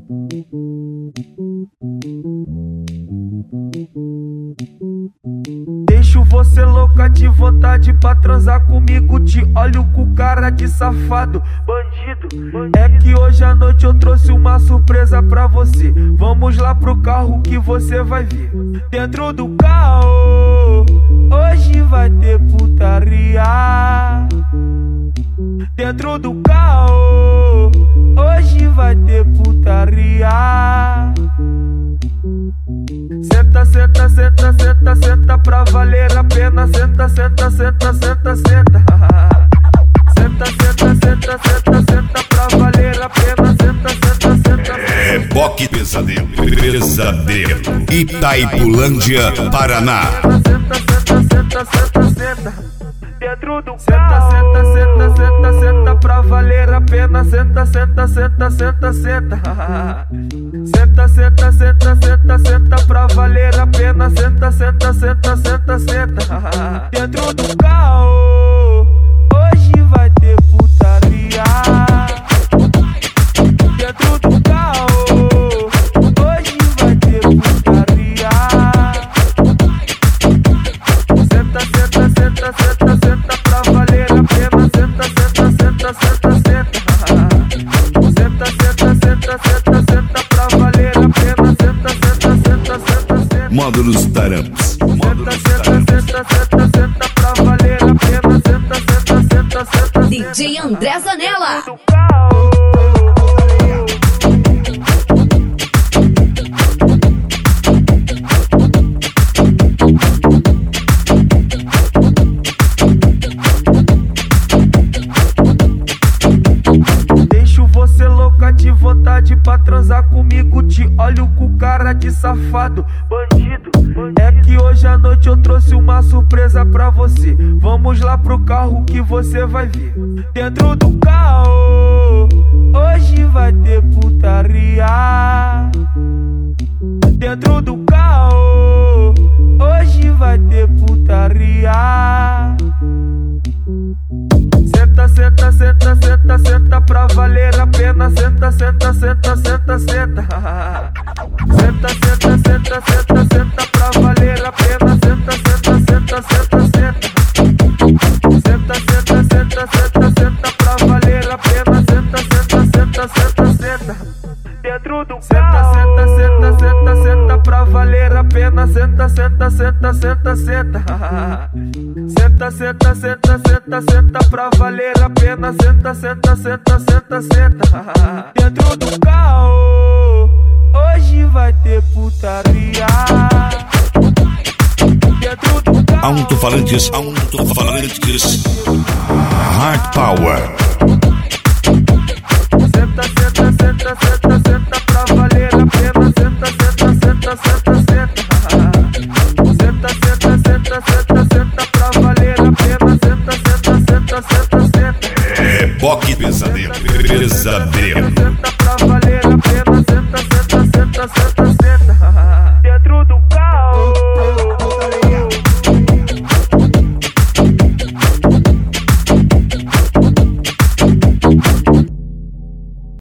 Deixo você louca de vontade pra transar comigo. Te olho com cara de safado, bandido. É que hoje à noite eu trouxe uma surpresa pra você. Vamos lá pro carro que você vai ver. Dentro do carro hoje vai ter putaria. Dentro do carro hoje vai ter putaria. Senta, senta, senta, senta, senta pra valer a pena. Senta, senta, senta, senta, senta. Senta, senta, senta, senta, senta pra valer a pena. Senta, senta, senta. Reboque Pesadelo, Pesadelo, Itaipulândia, Paraná. Senta, senta, senta, senta, senta. Dentro do senta, senta, senta, senta, senta pra valer a pena. Senta, senta, senta, senta, senta. Senta, senta, senta, senta, senta pra valer a pena. Senta, senta, senta, senta, senta. Dentro do carro hoje vai ter putaria. Dentro do carro hoje vai ter putaria. Senta, senta, senta, senta, senta pra valer a pena. Senta, senta, senta, senta, senta. Senta, senta, senta, senta, senta pra valer a pena. Senta, senta, senta, senta, senta. Módulos Taramps. Senta, senta, senta, senta, senta pra valer a pena. Senta, senta, senta, senta. DJ André Zanella. Deixo você louca de vontade pra transar comigo. Te olho com cara de safado, bandido. É que hoje à noite eu trouxe uma surpresa pra você. Vamos lá pro carro que você vai ver. Dentro do carro hoje vai ter putaria. Dentro do carro hoje vai ter putaria. Senta, senta, senta, senta, senta pra valer a pena. Senta, senta, senta, senta, senta. Senta, senta, senta, senta, senta pra valer a pena. Senta, senta, senta, senta, senta. Senta, senta, senta, senta, senta pra valer a pena. Senta, senta, senta, senta, senta. Dentro do senta, senta, senta, senta, senta pra valer a pena. Senta, senta, senta, senta, senta. Senta, senta, senta, senta, senta pra valer a pena. Senta, senta, senta, senta, senta. Dentro do carro hoje vai ter putaria. Dentro do carro Alto-falantes, Hard Power.